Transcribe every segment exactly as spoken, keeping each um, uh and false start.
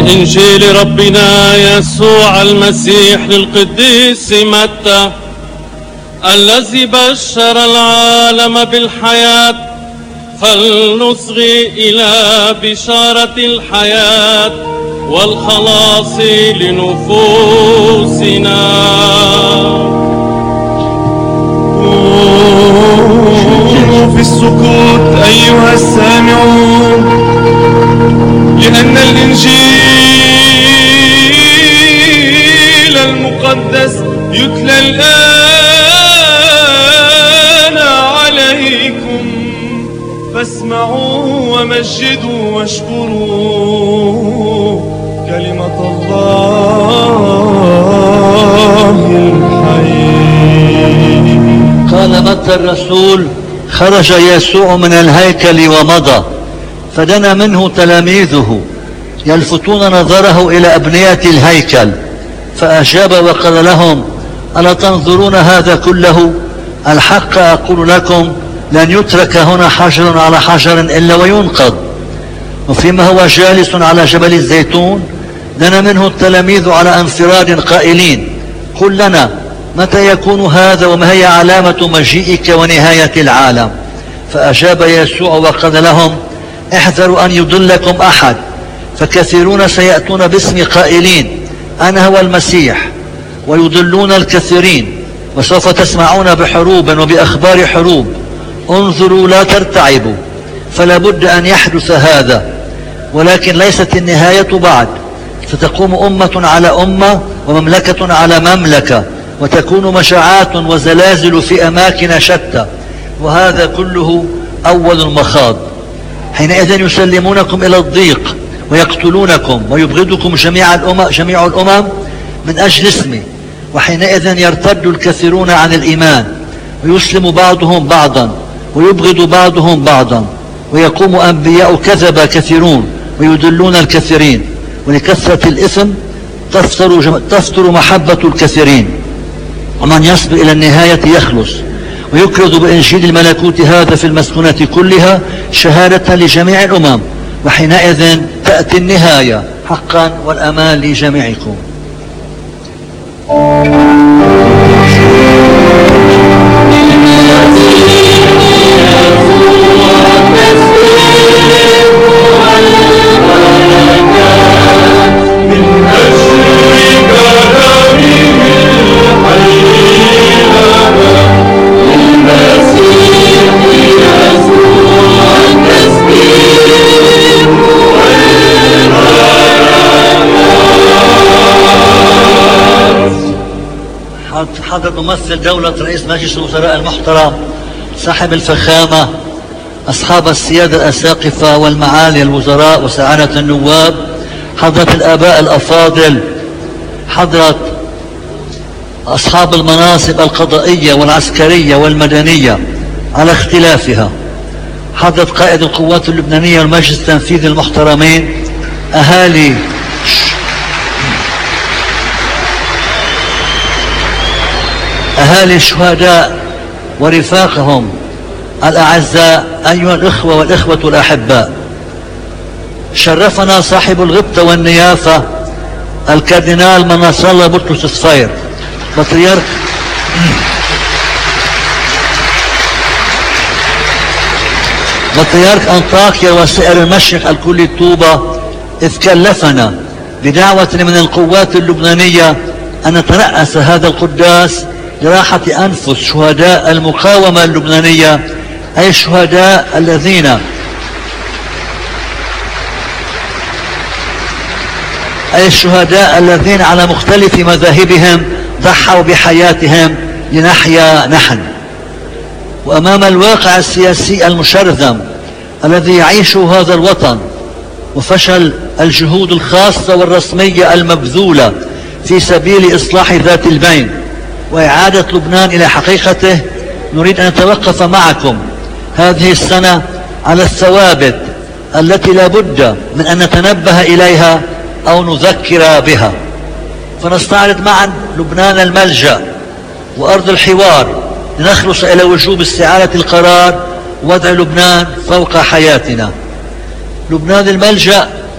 إنجيل ربنا يسوع المسيح للقديس متى الذي بشر العالم بالحياة، فلنصغي إلى بشارة الحياة والخلاص لنفوسنا. في السكوت أيها السامعون، لأن الإنجيل المقدس يتلى الآن عليكم، فاسمعوا ومجدوا واشكروا كلمة الله الحي. قال متى الرسول: خرج يسوع من الهيكل ومضى، فدنا منه تلاميذه يلفتون نظره إلى أبنية الهيكل، فأجاب وقال لهم: ألا تنظرون هذا كله؟ الحق أقول لكم لن يترك هنا حجر على حجر إلا وينقض. وفيما هو جالس على جبل الزيتون دنا منه التلاميذ على انفراد قائلين: قل لنا متى يكون هذا وما هي علامة مجيئك ونهاية العالم؟ فأجاب يسوع وقال لهم: احذروا أن يضلكم أحد، فكثيرون سيأتون باسم قائلين أنا هو المسيح، ويضلون الكثيرين، وسوف تسمعون بحروب وبأخبار حروب. انظروا لا ترتعبوا، فلا بد أن يحدث هذا، ولكن ليست النهاية بعد. ستقوم أمة على أمة ومملكة على مملكة، وتكون مشاعات وزلازل في أماكن شتى، وهذا كله أول المخاض. حينئذ يسلمونكم إلى الضيق ويقتلونكم ويبغضكم جميع الأمم, جميع الأمم من أجل اسمي، وحينئذ يرتد الكثيرون عن الإيمان، ويسلم بعضهم بعضا ويبغض بعضهم بعضا، ويقوم أنبياء كذبة كثيرون ويدلون الكثيرين، ولكثرة الإثم تفتر, تفتر محبة الكثيرين. ومن يصبر إلى النهاية يخلص، ويكرز بإنجيل الملكوت هذا في المسكونة كلها شهادة لجميع الأمم، وحينئذ تأتي النهاية حقا والأمان لجميعكم. حضر ممثل دولة رئيس مجلس الوزراء المحترم، صاحب الفخامة، أصحاب السيادة الأساقفة والمعالي الوزراء وسعادة النواب، حضرة الآباء الأفاضل، حضرة أصحاب المناصب القضائية والعسكرية والمدنية على اختلافها، حضرة قائد القوات اللبنانية والمجلس التنفيذي المحترمين، أهالي أهالي الشهداء ورفاقهم الأعزاء، أيها الإخوة والإخوة الأحباء، شرفنا صاحب الغبطة والنيافة الكاردينال مناصر الله بطرس صفير، بطريرك بطريرك أنطاكيا وسائر المشرق الكلي طوبة، إذ كلفنا بدعوة من القوات اللبنانية أن نترأس هذا القداس لراحة أنفس شهداء المقاومة اللبنانية، أي الشهداء الذين أي الشهداء الذين على مختلف مذاهبهم ضحوا بحياتهم لنحيا نحن. وأمام الواقع السياسي المشرذم الذي يعيشه هذا الوطن، وفشل الجهود الخاصة والرسمية المبذولة في سبيل إصلاح ذات البين وإعادة لبنان إلى حقيقته، نريد أن نتوقف معكم هذه السنة على الثوابت التي لا بد من أن نتنبه إليها أو نذكر بها، فنستعرض معا لبنان الملجأ وأرض الحوار لنخلص إلى وجوب استعادة القرار ووضع لبنان فوق حياتنا. لبنان الملجأ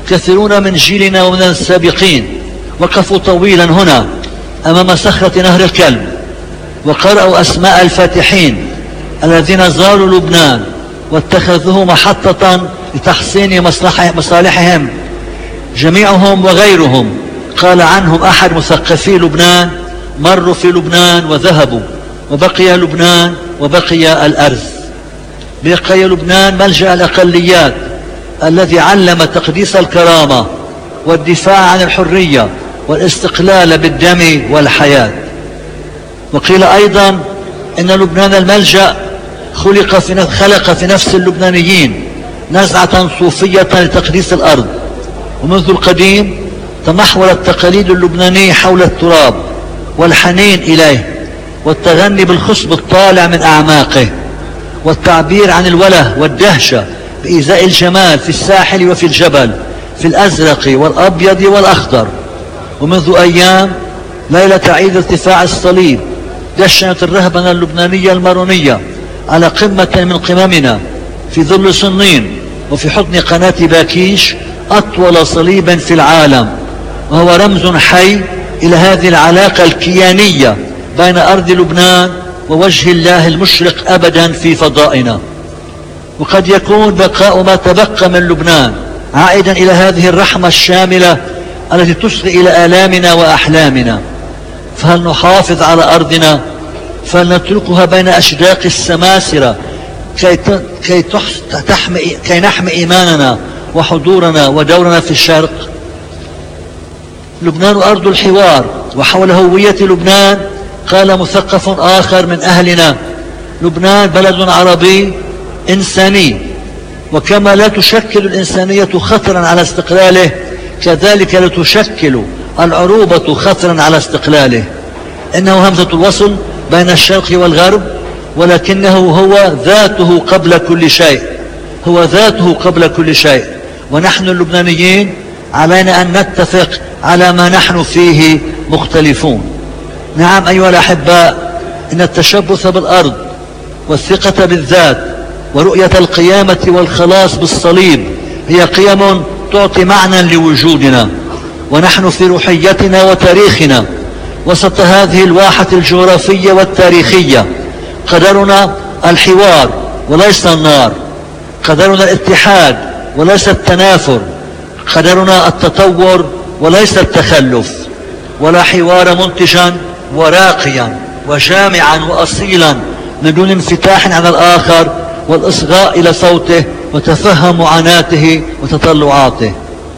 كثيرون من جيلنا ومن السابقين وقفوا طويلا هنا أمام صخرة نهر الكلب وقرأوا أسماء الفاتحين الذين زاروا لبنان واتخذوه محطة لتحسين مصالحهم جميعهم وغيرهم. قال عنهم أحد مثقفي لبنان: مروا في لبنان وذهبوا، وبقي لبنان وبقي الأرز. بقي لبنان ملجأ الأقليات الذي علم تقديس الكرامة والدفاع عن الحرية والاستقلال بالدم والحياة. وقيل أيضا إن لبنان الملجأ خلق في خلق في نفس اللبنانيين نزعة صوفية لتقديس الأرض، ومنذ القديم تمحور التقاليد اللبنانية حول التراب والحنين إليه والتغني بالخصب الطالع من أعماقه والتعبير عن الوله والدهشة بإزاء الجمال في الساحل وفي الجبل، في الأزرق والأبيض والأخضر. ومنذ أيام ليلة عيد ارتفاع الصليب دشنت الرهبنة اللبنانية المارونية على قمة من قممنا في ظل صنين وفي حضن قناة باكيش أطول صليب في العالم، وهو رمز حي إلى هذه العلاقة الكيانية بين أرض لبنان ووجه الله المشرق أبدا في فضائنا. وقد يكون بقاء ما تبقى من لبنان عائدا إلى هذه الرحمة الشاملة التي تصغي إلى آلامنا وأحلامنا. فهل نحافظ على أرضنا؟ فلنتركها بين أشداق السماسرة كي, كي, تحمي كي نحمي إيماننا وحضورنا ودورنا في الشرق؟ لبنان أرض الحوار، وحول هوية لبنان قال مثقف آخر من أهلنا: لبنان بلد عربي إنساني، وكما لا تشكل الإنسانية خطرا على استقلاله كذلك لا تشكل العروبة خطرا على استقلاله. إنه همزة الوصل بين الشرق والغرب، ولكنه هو ذاته قبل كل شيء، هو ذاته قبل كل شيء. ونحن اللبنانيين علينا أن نتفق على ما نحن فيه مختلفون. نعم أيها الأحباء، إن التشبث بالأرض والثقة بالذات ورؤية القيامة والخلاص بالصليب هي قيم تعطي معنى لوجودنا، ونحن في روحيتنا وتاريخنا وسط هذه الواحة الجغرافية والتاريخية. قدرنا الحوار وليس النار، قدرنا الاتحاد وليس التنافر، قدرنا التطور وليس التخلف. ولا حوار منتجا وراقيا وجامعا وأصيلا من دون انفتاح على الآخر والإصغاء إلى صوته وتفهم معاناته وتطلعاته.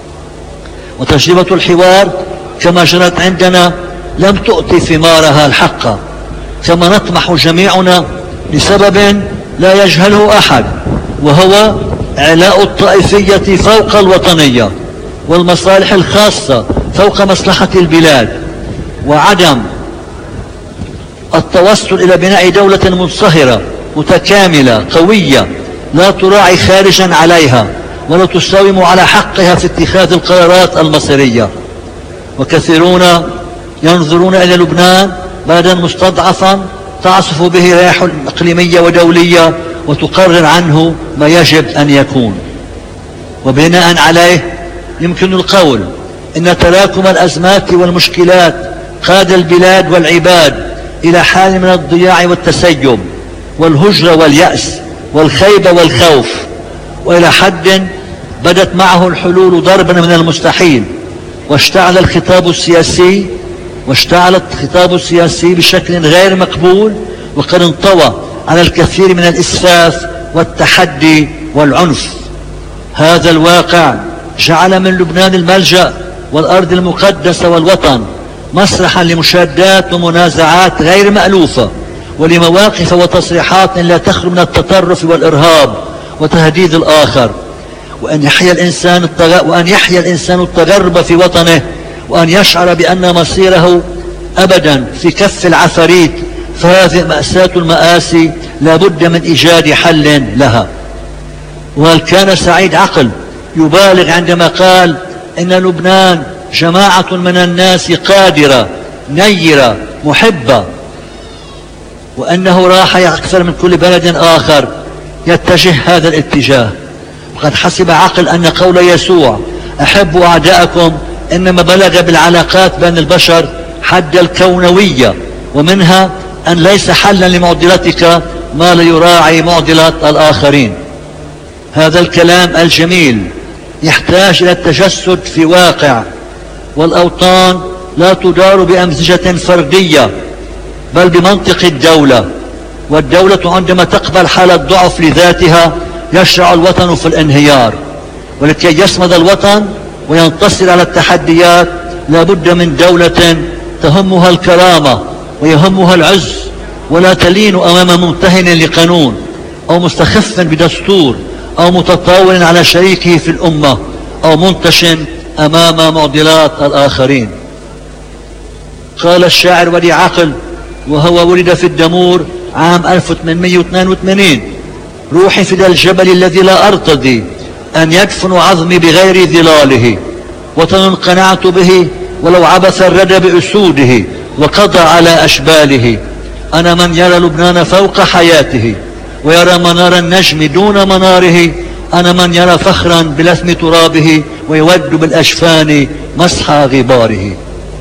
وتجربة الحوار كما جرت عندنا لم تؤتي ثمارها الحقة، كما نطمح جميعنا لسبب لا يجهله أحد، وهو إعلاء الطائفية فوق الوطنية والمصالح الخاصة فوق مصلحة البلاد، وعدم التوصل إلى بناء دولة منصهرة متكاملة قوية لا تراعي خارجا عليها ولا تساوم على حقها في اتخاذ القرارات المصيرية. وكثيرون ينظرون إلى لبنان بلدا مستضعفا تعصف به رياح إقليمية ودولية وتقرر عنه ما يجب أن يكون. وبناء عليه يمكن القول إن تراكم الأزمات والمشكلات قاد البلاد والعباد إلى حال من الضياع والتسيب والهجرة واليأس والخيبة والخوف، وإلى حد بدت معه الحلول ضربا من المستحيل. واشتعل الخطاب السياسي واشتعل الخطاب السياسي بشكل غير مقبول، وقد انطوى على الكثير من الإسفاف والتحدي والعنف. هذا الواقع جعل من لبنان الملجأ والأرض المقدسة والوطن مسرحا لمشادات ومنازعات غير مألوفة، ولمواقف وتصريحات لا تخلو من التطرف والإرهاب وتهديد الآخر. وأن يحيا الإنسان التغ... وأن يحيا الإنسان التغرب في وطنه، وأن يشعر بأن مصيره أبدا في كف العفاريت، فهذه مأساة المآسي لا بد من إيجاد حل لها. وهل كان سعيد عقل يبالغ عندما قال إن لبنان جماعة من الناس قادرة نيرة محبة، وأنه راح أكثر من كل بلد آخر يتجه هذا الاتجاه؟ وقد حسب عقل أن قول يسوع أحبوا أعداءكم إنما بلغ بالعلاقات بين البشر حد الكونوية، ومنها أن ليس حلا لمعضلتك ما لا يراعي معضلات الآخرين. هذا الكلام الجميل يحتاج إلى التجسد في واقع، والأوطان لا تدار بأمزجة فردية بل بمنطق الدولة، والدولة عندما تقبل حالة ضعف لذاتها يشرع الوطن في الانهيار. ولكي يصمد الوطن وينتصر على التحديات لا بد من دولة تهمها الكرامة ويهمها العز، ولا تلين أمام ممتهن لقانون أو مستخف بدستور أو متطاول على شريكه في الأمة أو منتش أمام معضلات الآخرين. قال الشاعر ولي عقل وهو ولد في الدمور عام ألف وثمانمائة واثنين وثمانين: روحي فدى الجبل الذي لا أرتضي أن يدفن عظمي بغير ظلاله، وطن قنعت به ولو عبث الردى بأسوده وقضى على أشباله. أنا من يرى لبنان فوق حياته ويرى منار النجم دون مناره، أنا من يرى فخرا بلثم ترابه ويود بالأشفان مسح غباره.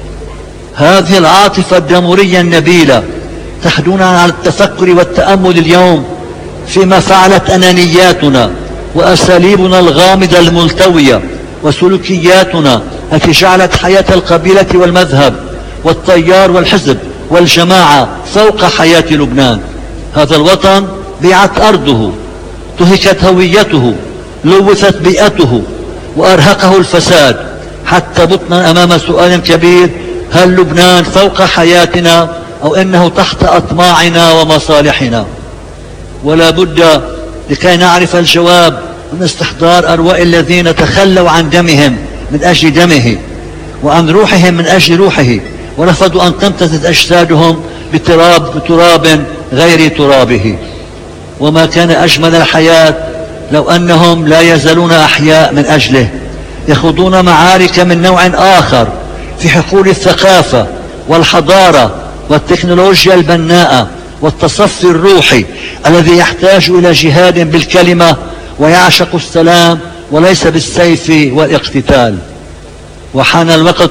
هذه العاطفة الدمورية النبيلة تحدنا على التفكر والتأمل اليوم فيما فعلت أنانياتنا وأساليبنا الغامضة الملتوية وسلوكياتنا التي جعلت حياة القبيلة والمذهب والتيار والحزب والجماعة فوق حياة لبنان. هذا الوطن بيعت أرضه، تهكت هويته، لوثت بيئته، وأرهقه الفساد، حتى بطنا أمام سؤال كبير: هل لبنان فوق حياتنا أو إنه تحت أطماعنا ومصالحنا؟ ولا بد لكي نعرف الجواب من استحضار أرواح الذين تخلوا عن دمهم من أجل دمه، وعن روحهم من أجل روحه، ورفضوا أن تمتزج أجسادهم بتراب بتراب غير ترابه. وما كان أجمل الحياة لو أنهم لا يزالون أحياء من أجله، يخوضون معارك من نوع آخر في حقول الثقافة والحضارة والتكنولوجيا البناءة والتصفي الروحي الذي يحتاج إلى جهاد بالكلمة ويعشق السلام وليس بالسيف والاقتتال. وحان الوقت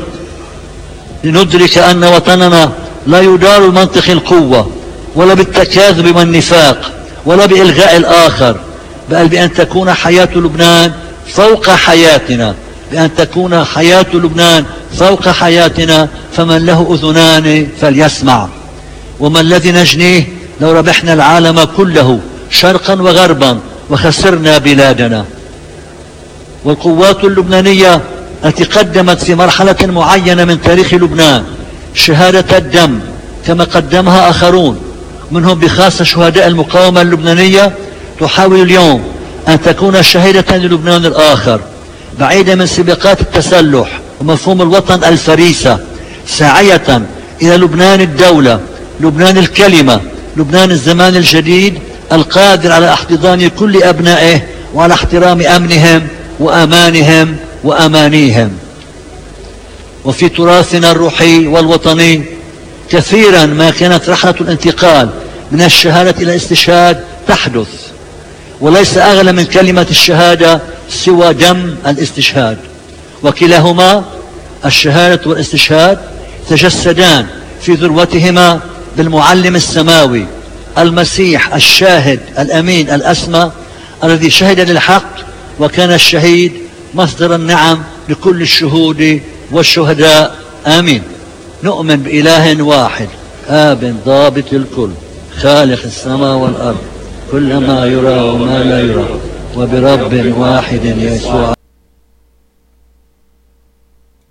لندرك أن وطننا لا يدار بمنطق القوة ولا بالتكاذب والنفاق ولا بإلغاء الآخر، بل بأن تكون حياة لبنان فوق حياتنا، بأن تكون حياة لبنان فوق حياتنا. فمن له أذنان فليسمع. وما الذي نجنيه لو ربحنا العالم كله شرقا وغربا وخسرنا بلادنا؟ والقوات اللبنانية التي قدمت في مرحلة معينة من تاريخ لبنان شهادة الدم كما قدمها آخرون منهم بخاصة شهداء المقاومة اللبنانية، تحاول اليوم أن تكون شهيدة للبنان الآخر، بعيدة من سباقات التسلح ومفهوم الوطن الفريسة، ساعية إلى لبنان الدولة، لبنان الكلمة، لبنان الزمان الجديد القادر على احتضان كل أبنائه وعلى احترام أمنهم وأمانهم وأمانيهم. وفي تراثنا الروحي والوطني كثيرا ما كانت رحلة الانتقال من الشهادة إلى الاستشهاد تحدث، وليس أغلى من كلمة الشهادة سوى دم الاستشهاد، وكلاهما الشهادة والاستشهاد تجسدان في ذروتهما بالمعلم السماوي المسيح الشاهد الأمين الأسمى الذي شهد للحق، وكان الشهيد مصدر النعم لكل الشهود والشهداء. آمين. نؤمن بإله واحد آب ضابط الكل خالق السماء والأرض كل ما يرى وما لا يرى، وبرب واحد يسوع